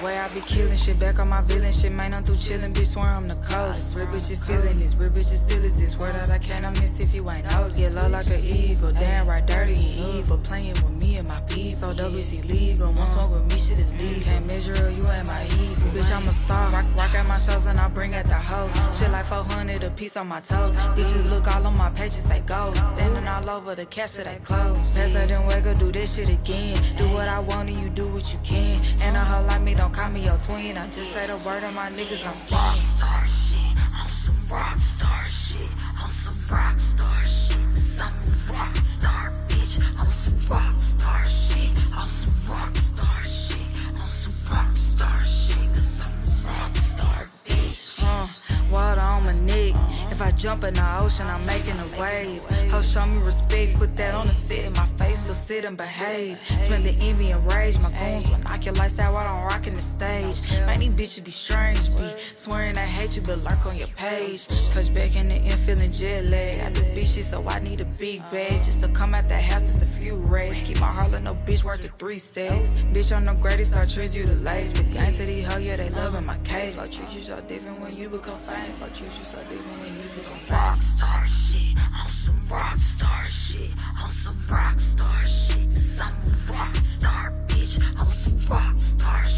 way I be killing shit, back on my villain shit, man, I'm through chillin', bitch, swear I'm the coldest. Real bitches feeling this, real bitches still exist. Swear that I can't miss if you ain't noticed. Get low like an eagle, damn right, dirty and evil. Playing with me and my peace, so WC legal. One smoke with me, shit is legal. Can't measure her, you ain't my equal. Bitch, I'm a star. Rock at my shows and I bring at the host. Shit like 400 a piece on my toes. Bitches look all on my pages, say ghost. Standing all over the cash till they close. Pass her then wake up, do this shit again. Do what I want and you do what you can. And a hoe like me, don't call me your twin. I just say the word and my niggas gon' spin. Rockstar shit, on some rockstar shit, on some rockstar shit. 'Cause I'm a rockstar bitch, on some rockstar shit, on some rockstar shit, on some rockstar shit. 'Cause I'm a rockstar bitch. Water on my neck. If I jump in the ocean, I'm making a wave. Ho, show me respect, put that on the sit in my face, still sit and behave. Spend the envy and rage, my goons will knock your lights out while I'm rocking the stage. Man, these bitches be strange, be swearing I hate you, but lurk on your page. Touch back in the end, feeling jet lag. I do bitch shit, so I need a big bag. Just to come out the house, it's a few racks. Keep my heart like no bitch worth the 3 stacks. Bitch, I'm the greatest, I treat you the lace. But gang to these hoes, yeah, they loving my cave. I treat you so different when you become famous. I treat you so different when you become famous. Rockstar shit, on some rockstar shit, on some rockstar shit. 'Cause I'm a rockstar bitch, on some rockstar